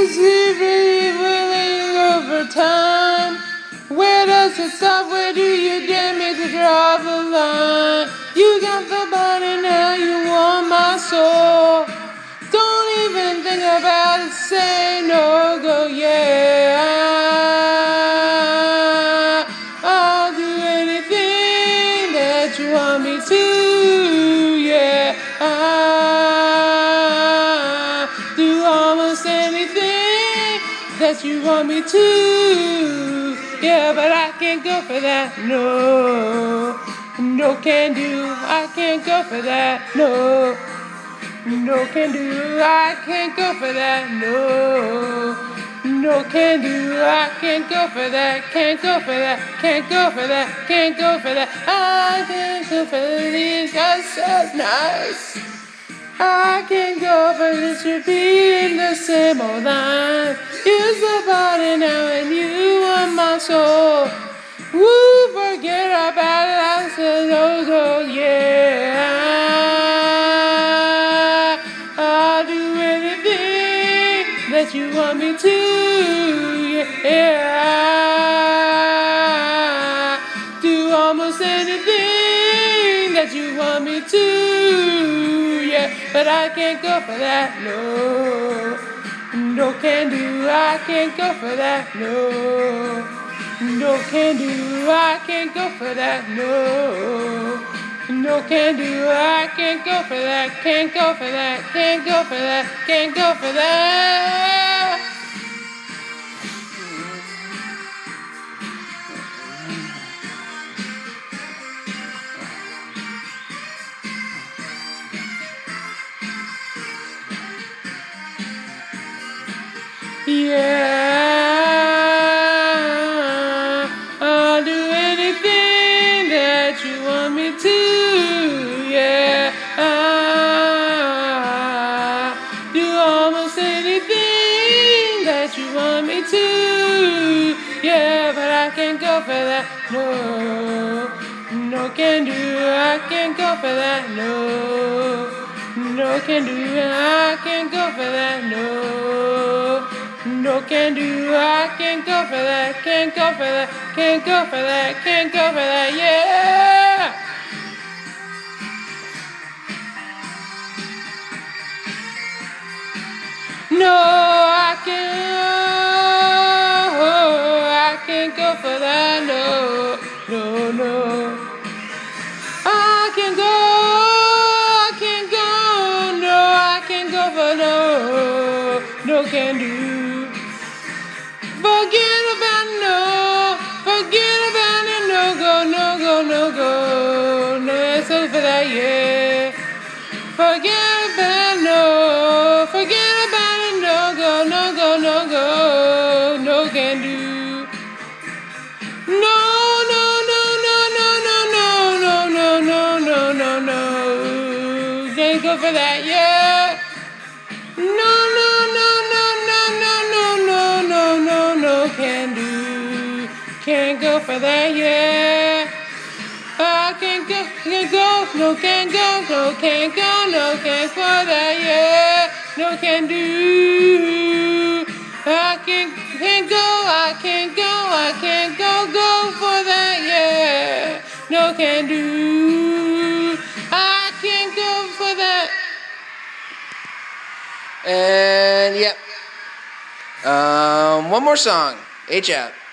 is really willing over time? Where does it stop? Where do you dare me to draw the line? You got the body, now you want my soul. Don't even think about it, say no, go yeah. I'll do anything that you want me to, yeah. I'll do almost anything that you want me to, yeah, but I can't go for that, no. No can do, I can't go for that, no. No can do, I can't go for that, no. No can do, I can't go for that, can't go for that, can't go for that, can't go for that. I can't go for these guys so nice. I can't go for this repeating the same old line. Use the body now and you want my soul. Woo, forget about it, I said no, yeah. I'll do anything that you want me to, yeah. Do almost anything that you want me to, yeah. But I can't go for that, no. No can do, I can't go for that, no. No can do, I can't go for that, no. No can do, I can't go for that, can't go for that, can't go for that, can't go for that. Yeah, I'll do anything that you want me to, yeah. I'll do almost anything that you want me to, yeah, but I can't go for that, no. No can do, I can't go for that, no. No can do, I can't go for that, no. No can do, I can't go for that, can't go for that, can't go for that, can't go for that, yeah! No, I can't go for that, no, no, no. I can't go, no, I can't go for no can do. Forget about it, no go, no, it's over that, yeah. Forget about it, no go, no can do. No, can't go for that, yeah. No, can do. Can't go for that, yeah. I can't go, no can't go, no can't go, no can't for that, yeah. No can do. I can't go for that, yeah. No can do. I can't go for that. And yep. One more song. H out.